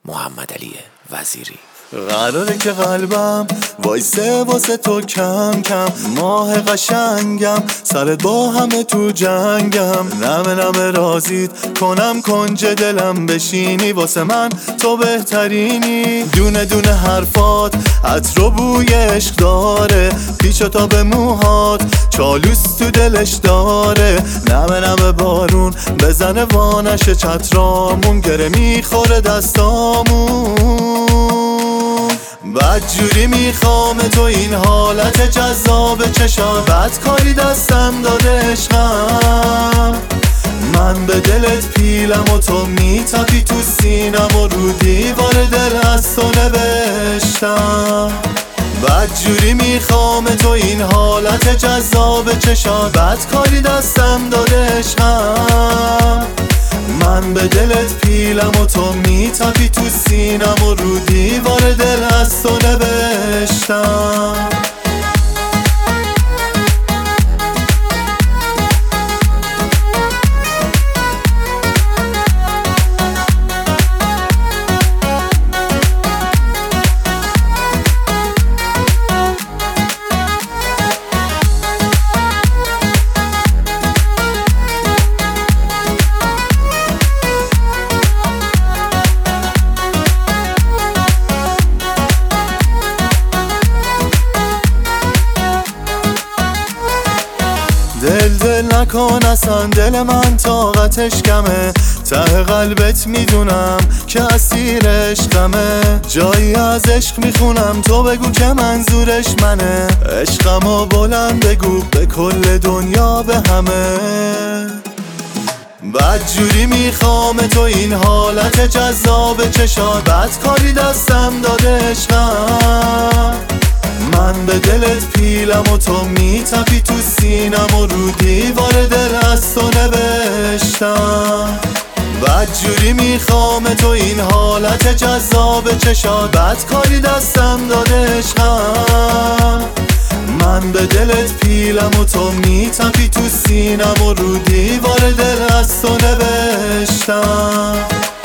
محمدعلی وزیری. قراره که قلبم وایسه واسه تو کم کم، ماه قشنگم سرت با همه تو جنگم، نمه نمه رازید کنم کنج دلم بشینی، واسه من تو بهترینی، دونه دونه حرفات عطر و بوی عشق داره، پیچ و تاب موهات چالوس تو دلش داره، نمه نمه بارون بزنه وانش چترامون، گره میخوره دستامون، بدجوری میخوام تو این حالت جذاب چشام، بدکاری دستم داده عشقم، من به دلت پیلم و تو میتپی تو سینم و رو دیوار دل از تو نوشتم، بدجوری میخوام تو این حالت جذاب چشام، بدکاری دستم داده عشقم، من به دلت پیلم و تو میتپی تو سینم و رو دیوار دل از تو نوشتم. دل نکن اصلا، دل من طاقتش کمه، ته قلبت میدونم که اسیر عشقمه، جایی از عشق میخونم تو بگو که منظورش منه، عشقمو بلند بگو به کل دنیا به همه، بدجوری میخوام تو این حالت جذاب چشات، بدکاری دستم داده عشقم، من به دلت پیلم و تو میتپی تو سینم و رو دیوار دل از تو نوشتم، بدجوری میخوام تو این حالت جذاب چشات، بدکاری دستم داده عشقم، من به دلت پیلم و تو میتپی تو سینم و رو دیوار دل از تو نوشتم.